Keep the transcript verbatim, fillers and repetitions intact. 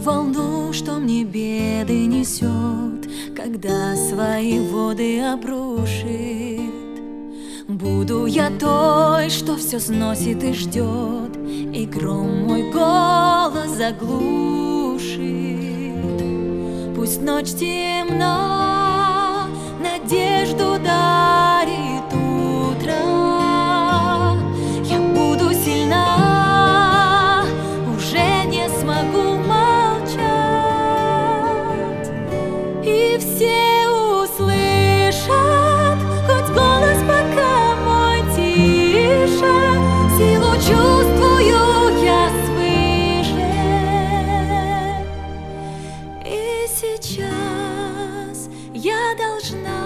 волну, что мне беды несет, когда свои воды обрушит. Буду я той, что все сносит и ждет, и гром мой голос заглушит. Пусть ночь темна, надежду дарит утро. Я буду сильна, уже не смогу молчать, и все услышат, хоть голос пока мой тише. Силу чувствую я свыше, и сейчас я должна